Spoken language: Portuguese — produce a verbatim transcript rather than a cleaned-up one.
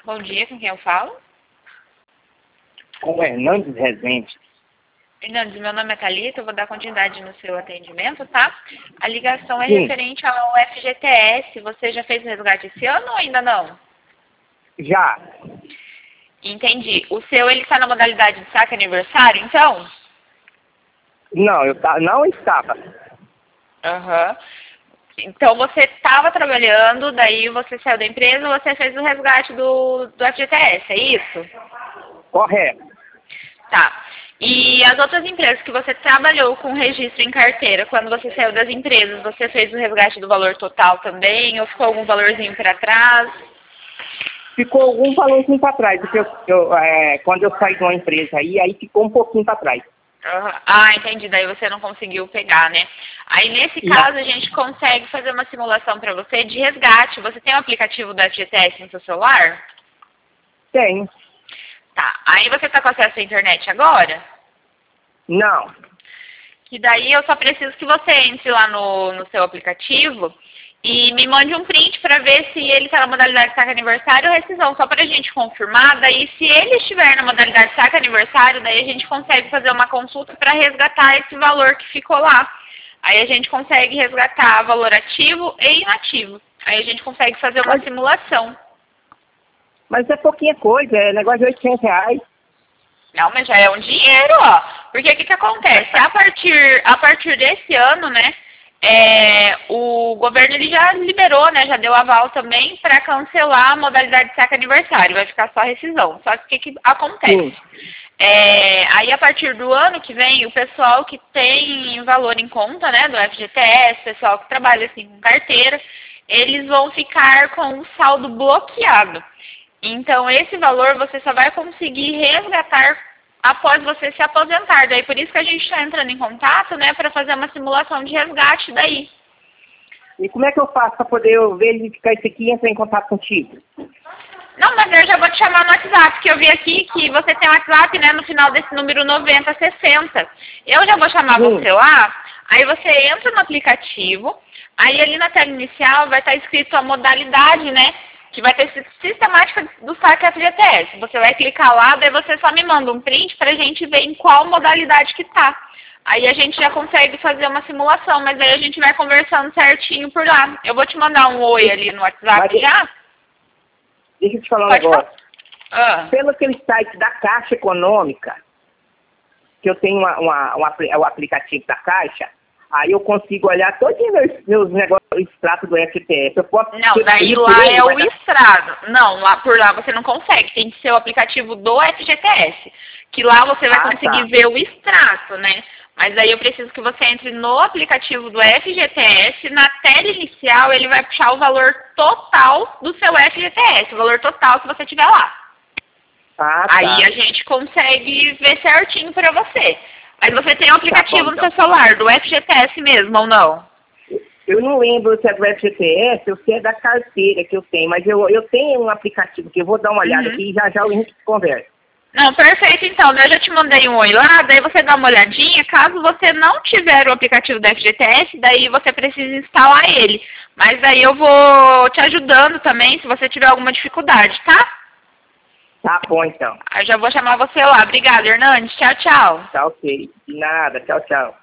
Bom dia, com quem eu falo? Com o Hernandes Rezende. Hernandes, meu nome é Thalita, eu vou dar continuidade no seu atendimento, tá? A ligação é Sim. referente ao F G T S. Você já fez o resgate esse ano ou ainda não? Já. Entendi. O seu, ele está na modalidade de saque aniversário, então? Não, eu tá, não estava. Aham. Então, você estava trabalhando, daí você saiu da empresa, você fez o resgate do, do F G T S, é isso? Correto. Tá. E as outras empresas que você trabalhou com registro em carteira, quando você saiu das empresas, você fez o resgate do valor total também, ou ficou algum valorzinho para trás? Ficou algum valorzinho para trás, porque eu, eu, é, quando eu saí de uma empresa aí, aí ficou um pouquinho para trás. Uhum. Ah, entendi. Daí você não conseguiu pegar, né? Aí, nesse Não. caso, a gente consegue fazer uma simulação para você de resgate. Você tem o aplicativo do F G T S no seu celular? Tenho. Tá. Aí você está com acesso à internet agora? Não. Que daí eu só preciso que você entre lá no, no seu aplicativo e me mande um print para ver se ele está na modalidade saque aniversário ou rescisão, só para a gente confirmar. Daí, se ele estiver na modalidade saque aniversário, daí a gente consegue fazer uma consulta para resgatar esse valor que ficou lá. Aí a gente consegue resgatar valor ativo e inativo. Aí a gente consegue fazer uma Mas, simulação. mas é pouquinha coisa, é negócio de oitocentos reais. Não, mas já é um dinheiro, ó. Porque o que, que acontece? A partir, a partir desse ano, né, é, o governo ele já liberou, né, já deu aval também para cancelar a modalidade de saque aniversário. Vai ficar só rescisão. Só que o que, que acontece? É, aí, a partir do ano que vem, o pessoal que tem valor em conta, né, do F G T S, pessoal que trabalha assim com carteira, eles vão ficar com o saldo bloqueado. Então, esse valor você só vai conseguir resgatar após você se aposentar. Daí, por isso que a gente está entrando em contato, né, para fazer uma simulação de resgate daí. E como é que eu faço para poder eu verificar isso aqui e entrar em contato contigo? Não, mas eu já vou te chamar no WhatsApp, porque eu vi aqui que você tem um WhatsApp, né, no final desse número noventa sessenta. Eu já vou chamar Sim. você lá, aí você entra no aplicativo, aí ali na tela inicial vai estar escrito a modalidade, né, que vai ter sistemática do saque F G T S. Você vai clicar lá, daí você só me manda um print pra gente ver em qual modalidade que tá. Aí a gente já consegue fazer uma simulação, mas aí a gente vai conversando certinho por lá. Eu vou te mandar um oi ali no WhatsApp Mas, já. Deixa eu te falar um Pode negócio. falar. Ah. Pelo aquele site da Caixa Econômica, que eu tenho uma, uma, uma, o aplicativo da Caixa, aí eu consigo olhar todos os meus, meus negócios, o extrato do F G T S. Eu posso Não, daí lá é o extrato. Não, lá por lá você não consegue. Tem que ser o aplicativo do F G T S. Que lá você vai Ah, conseguir tá. ver o extrato, né? Mas aí eu preciso que você entre no aplicativo do F G T S. Na tela inicial ele vai puxar o valor total do seu F G T S. O valor total que você tiver lá. Ah, tá. Aí a gente consegue ver certinho pra você. Mas você tem o aplicativo Tá bom, no seu então. celular, do F G T S mesmo, ou não? Eu não lembro se é do F G T S ou se é da carteira que eu tenho, mas eu, eu tenho um aplicativo que eu vou dar uma olhada Uhum. aqui e já já a gente conversa. Não, perfeito então. Eu já te mandei um oi lá, daí você dá uma olhadinha. Caso você não tiver o aplicativo da F G T S, daí você precisa instalar ele. Mas daí eu vou te ajudando também, se você tiver alguma dificuldade, tá? Tá bom, então. Eu já vou chamar você lá. Obrigada, Hernandes. Tchau, tchau. Tá ok. De nada. Tchau, tchau.